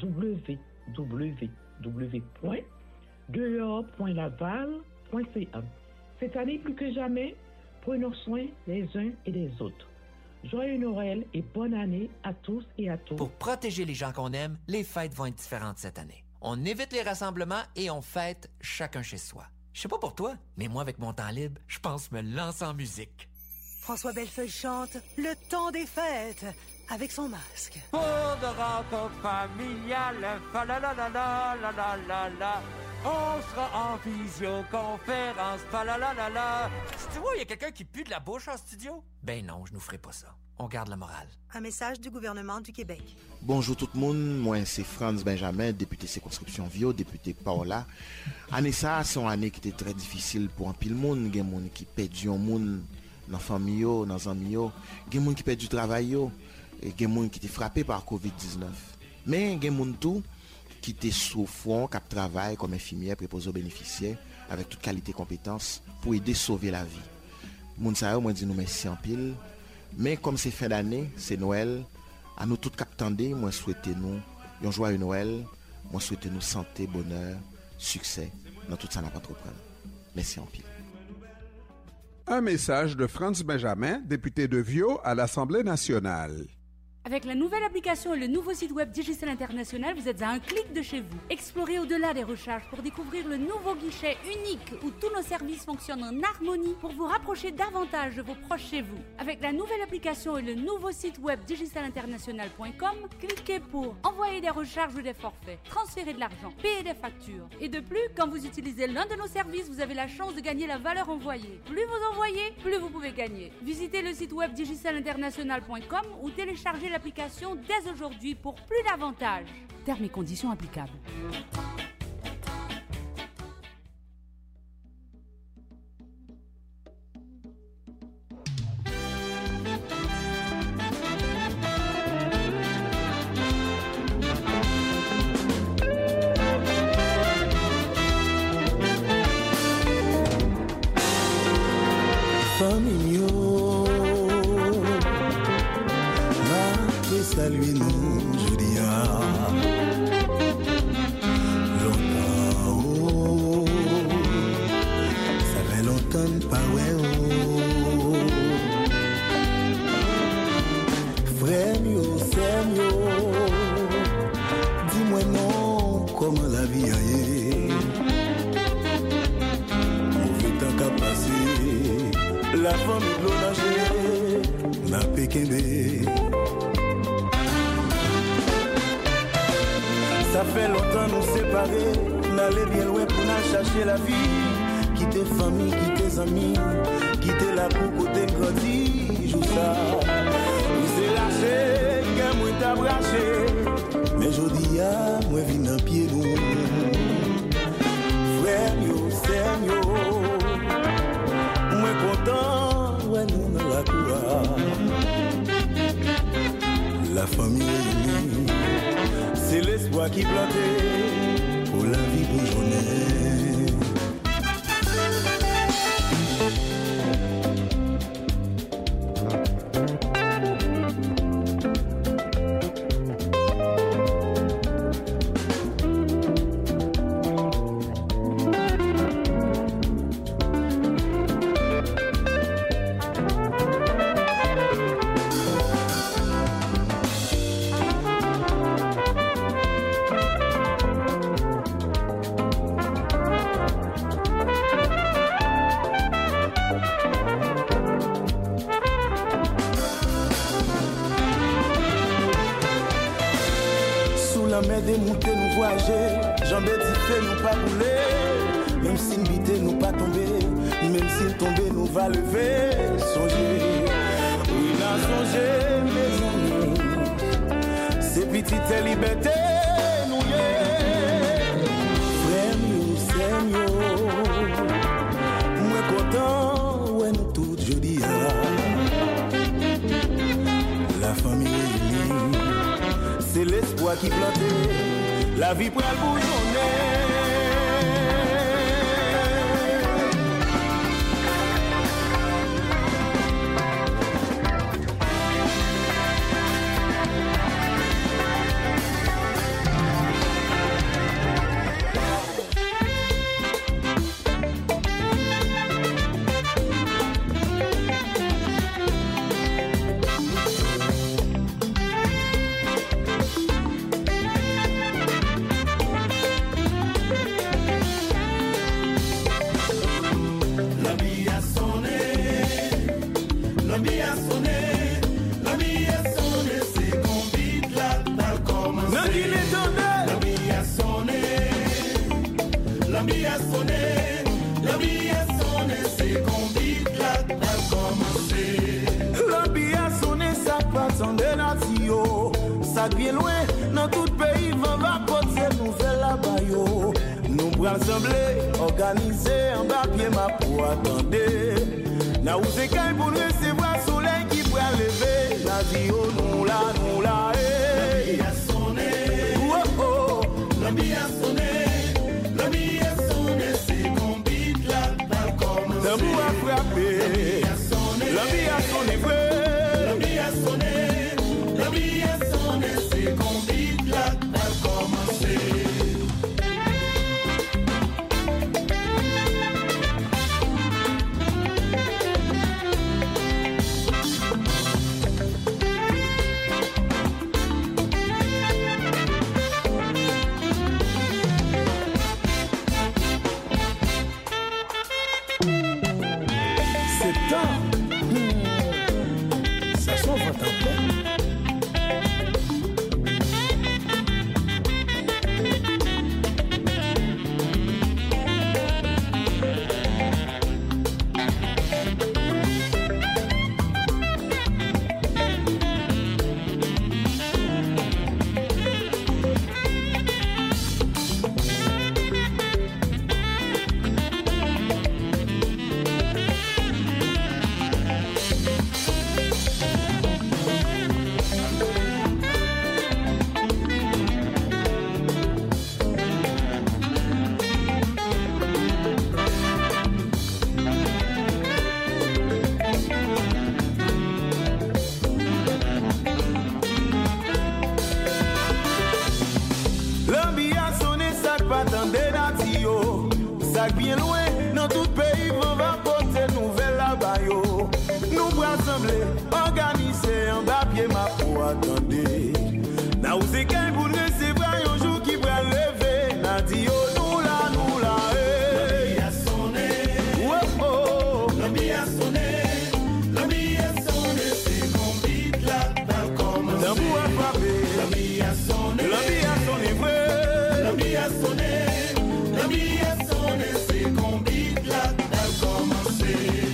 www.dehors.laval.ca. Cette année, plus que jamais, prenons soin les uns et des autres. Joyeux Noël et bonne année à tous et à toutes. Pour protéger les gens qu'on aime, les fêtes vont être différentes cette année. On évite les rassemblements et on fête chacun chez soi. Je sais pas pour toi, mais moi, avec mon temps libre, je pense me lancer en musique. François Bellefeuille chante Le temps des fêtes avec son masque. Pour de rencontres familiales, fa la la la la la la la la. On sera en visioconférence, fa la la la la. Tu vois, il y a quelqu'un qui pue de la bouche en studio? Ben non, je nous ferai pas ça. On garde la morale. Un message du gouvernement du Québec. Bonjour tout le monde, moi c'est Franz Benjamin, député circonscription Vio, député Paola. Année ça, c'est une année qui était très difficile pour un pile monde. Il y a des gens qui perdent du monde dans la famille, dans les amis. Il y a des gens qui perdent du travail. Et il y a des gens qui étaient frappés par Covid-19. Mais il y a des gens tout qui étaient souffrants, qui travaillent comme infirmière, préposés aux bénéficiaires, avec toute qualité et compétence pour aider à sauver la vie. Les gens, moi, je dis nous merci en pile. Mais comme c'est fin d'année, c'est Noël, à nous tous qui attendons, moi souhaitez nous un joyeux Noël, moi souhaitez nous santé, bonheur, succès dans tout ça n'a pas trop prendre. Merci en pile. Un message de Franz Benjamin, député de Vio à l'Assemblée nationale. Avec la nouvelle application et le nouveau site web Digicel International, vous êtes à un clic de chez vous. Explorez au-delà des recharges pour découvrir le nouveau guichet unique où tous nos services fonctionnent en harmonie pour vous rapprocher davantage de vos proches chez vous. Avec la nouvelle application et le nouveau site web digicelinternational.com, cliquez pour envoyer des recharges ou des forfaits, transférer de l'argent, payer des factures. Et de plus, quand vous utilisez l'un de nos services, vous avez la chance de gagner la valeur envoyée. Plus vous envoyez, plus vous pouvez gagner. Visitez le site web digicelinternational.com ou téléchargez l'application dès aujourd'hui pour plus d'avantages. Termes et conditions applicables. famille, ma saluer nous, je dis longtemps, ça fait longtemps pas ouais. Frère mio, c'est mio, dis-moi non, comment la vie aille. Mauvais temps qu'a passé, la famille de l'eau n'a péqué. Ça fait longtemps nous séparer, n'aller bien loin pour nous chercher la vie. Quitter famille, quitter amis, quitter la boue côté grandi, joue ça. C'est lâché, qu'un moi t'a braché. Mais je dis à moi vine un pied nous. Frère yo, c'est yo. Moi content, ouais nous dans la cour. La famille unie, c'est l'espoir qui plantait pour la vie bourgeonnée. Des montées nous voyager, jambes fait nous pas rouler. Même si nous nous pas tomber, même si tomber nous va lever. Songer, oui n'a songé mes amis. C'est petite liberté nous y est. Frère nous c'est mieux. Moi content, ouais nous tout jeudi. La famille unie. C'est l'espoir qui plantait, la vie pour le bouillonner. Ça bien loin, dans tout pays, va porter nouvelle la bayo. Nous bras assemblés, organisés, en bas pied ma pour attendre. Na où c'est qu'un pour nous recevoir soleil qui pourra lever. La vie au nous là, La vie a sonné, oh oh. La vie a sonné, c'est qu'on bite là, t'as commencé. Le bout a frappé, la vie a sonné, vrai. La vie a sonné, la vie a sonné, c'est qu'on bite là, t'as commencé. rassemblés, organisés en bas pied ma pour attendre. Na ou c'est qu'un pour recevoir un jour qui va lever. Na dit oh nous là, l'homme a sonné. Oh oh. L'homme a sonné. L'homme a sonné. C'est mon beat là, dans le commencé. Tambour a frappé. L'homme a sonné. L'homme a sonné vrai. L'homme a sonné. L'homme a sonné. C'est mon beat là, dans le commencé.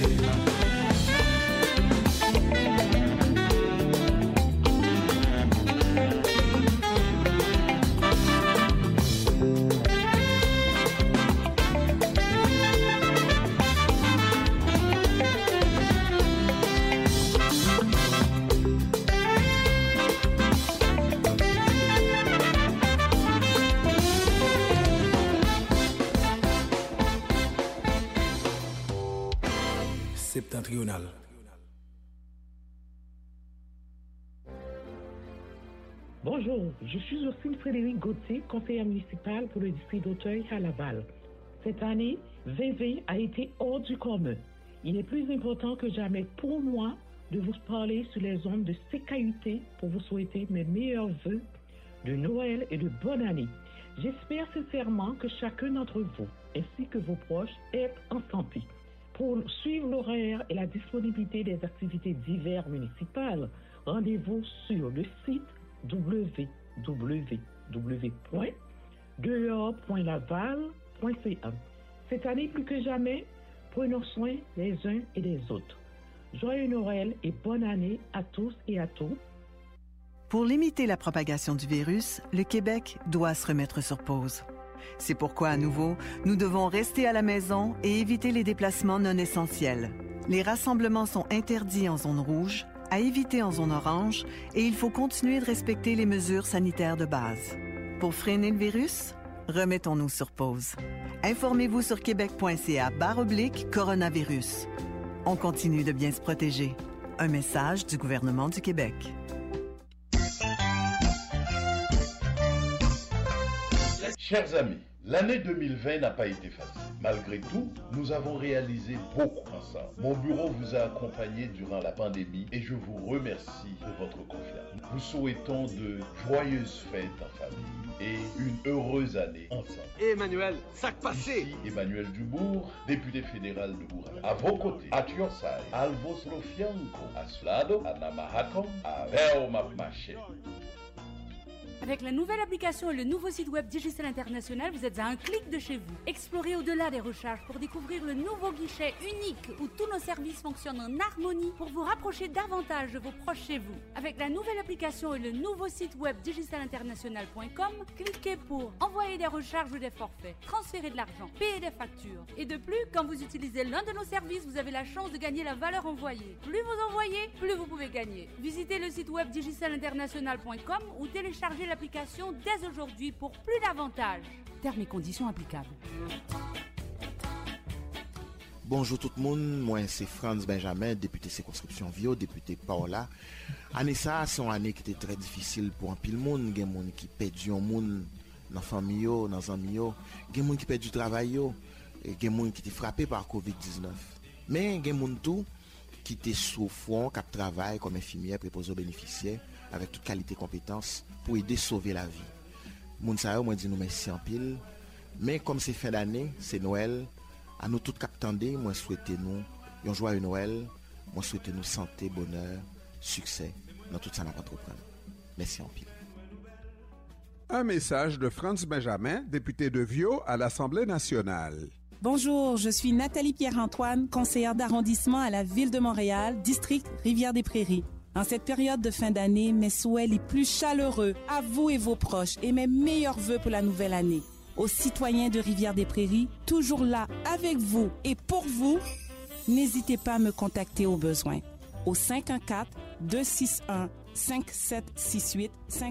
Septentrional. Bonjour, je suis Jocelyne Frédéric Gauthier, conseillère municipale pour le district d'Auteuil à Laval. Cette année, 2020 a été hors du commun. Il est plus important que jamais pour moi de vous parler sur les ondes de CKUT pour vous souhaiter mes meilleurs vœux de Noël et de bonne année. J'espère sincèrement que chacun d'entre vous, ainsi que vos proches, est en santé. Pour suivre l'horaire et la disponibilité des activités diverses municipales, rendez-vous sur le site www.dehors.laval.ca. Cette année, plus que jamais, prenons soin les uns et des autres. Joyeux Noël et bonne année à tous et à toutes. Pour limiter la propagation du virus, le Québec doit se remettre sur pause. C'est pourquoi, à nouveau, nous devons rester à la maison et éviter les déplacements non essentiels. Les rassemblements sont interdits en zone rouge, à éviter en zone orange, et il faut continuer de respecter les mesures sanitaires de base. Pour freiner le virus, remettons-nous sur pause. Informez-vous sur québec.ca/coronavirus. On continue de bien se protéger. Un message du gouvernement du Québec. Chers amis, l'année 2020 n'a pas été facile. Malgré tout, nous avons réalisé beaucoup ensemble. Mon bureau vous a accompagné durant la pandémie et je vous remercie de votre confiance. Nous souhaitons de joyeuses fêtes en famille et une heureuse année ensemble. Emmanuel, sac passé. Ici Emmanuel Dubourg, député fédéral de Bourg. À vos côtés, à your side, Alvos Lofianco, à Slado, à Namahakon, à Veo Mapmaché. Avec la nouvelle application et le nouveau site web Digicel International, vous êtes à un clic de chez vous. Explorez au-delà des recharges pour découvrir le nouveau guichet unique où tous nos services fonctionnent en harmonie pour vous rapprocher davantage de vos proches chez vous. Avec la nouvelle application et le nouveau site web digicelinternational.com, cliquez pour envoyer des recharges ou des forfaits, transférer de l'argent, payer des factures. Et de plus, quand vous utilisez l'un de nos services, vous avez la chance de gagner la valeur envoyée. Plus vous envoyez, plus vous pouvez gagner. Visitez le site web digicelinternational.com ou téléchargez l'application dès aujourd'hui pour plus d'avantages. Termes et conditions applicables. Bonjour tout le monde, moi c'est Franz Benjamin, député circonscription Vio, député Paola. Année ça, c'est une année qui était très difficile pour un pile monde. Il y a des gens qui perdent du monde dans la famille, dans les amis, il y a des gens qui perdent du travail, et il y a des gens qui étaient frappés par Covid-19. Mais il y a des gens tout qui étaient sous front, qui travaillent comme infirmière, préposés aux bénéficiaires, avec toute qualité et compétence pour aider à sauver la vie. Moun sa yo, moi dis nous merci en pile. Mais comme c'est fin d'année, c'est Noël, à nous tous qui attendez, moi souhaitez nous un joyeux Noël, moi souhaitez nous santé, bonheur, succès dans tout ça n'a pas trop prendre. Merci en pile. Un message de Franz Benjamin, député de Vio à l'Assemblée nationale. Bonjour, je suis Nathalie Pierre-Antoine, conseillère d'arrondissement à la Ville de Montréal, district Rivière-des-Prairies. En cette période de fin d'année, mes souhaits les plus chaleureux à vous et vos proches et mes meilleurs vœux pour la nouvelle année. Aux citoyens de Rivière-des-Prairies, toujours là avec vous et pour vous, n'hésitez pas à me contacter au besoin. Au 514-261-5768,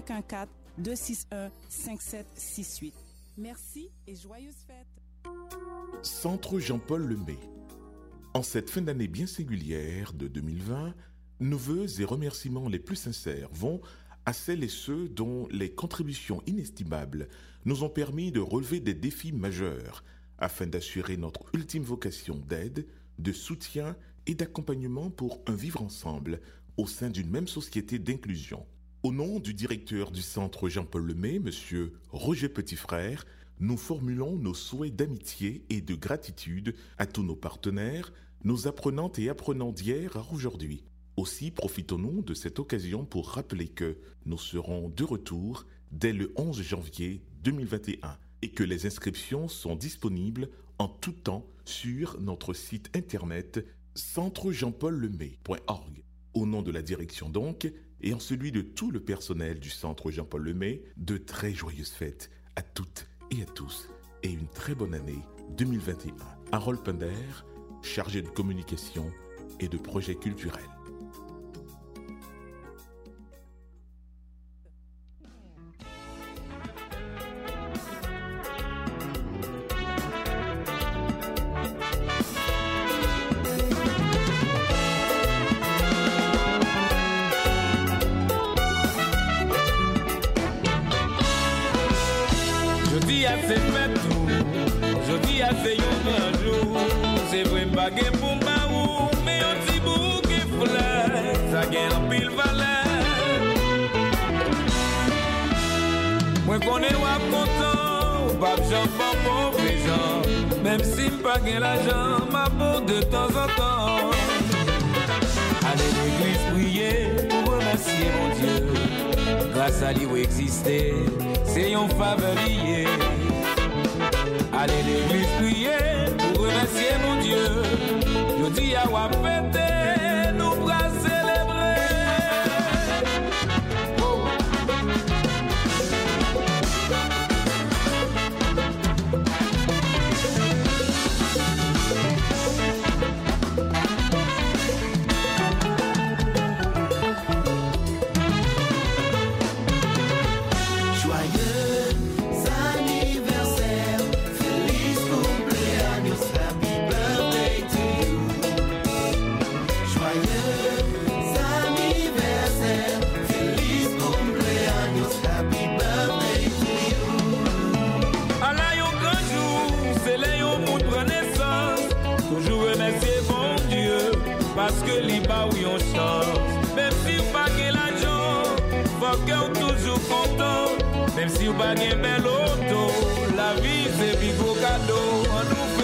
514-261-5768. Merci et joyeuses fêtes. Centre Jean-Paul Lemay. En cette fin d'année bien singulière de 2020, nos vœux et remerciements les plus sincères vont à celles et ceux dont les contributions inestimables nous ont permis de relever des défis majeurs afin d'assurer notre ultime vocation d'aide, de soutien et d'accompagnement pour un vivre ensemble au sein d'une même société d'inclusion. Au nom du directeur du Centre Jean-Paul Lemay, M. Roger Petitfrère, nous formulons nos souhaits d'amitié et de gratitude à tous nos partenaires, nos apprenantes et apprenants d'hier à aujourd'hui. Aussi, profitons-nous de cette occasion pour rappeler que nous serons de retour dès le 11 janvier 2021 et que les inscriptions sont disponibles en tout temps sur notre site internet centrejeanpaullemay.org. Au nom de la direction donc, et en celui de tout le personnel du Centre Jean-Paul Lemay, de très joyeuses fêtes à toutes et à tous et une très bonne année 2021. Harold Pinder, chargé de communication et de projets culturels. Même si pas gain l'argent, ma peau de temps en temps. Allez l'église prier pour remercier mon Dieu. Grâce à lui où exister, c'est un faveur lié. Allez l'église prier pour remercier mon Dieu. Je dis à wa fêter, nous bras célébrer. Parce que l'IBA oui on chante. Même si vous pas l'argent, faut qu'on toujours content. Même si vous pas bel auto, la vie c'est big cadeau.